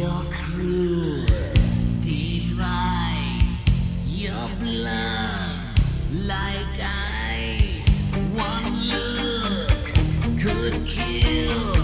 your cruel device, your blood like ice. One look could kill.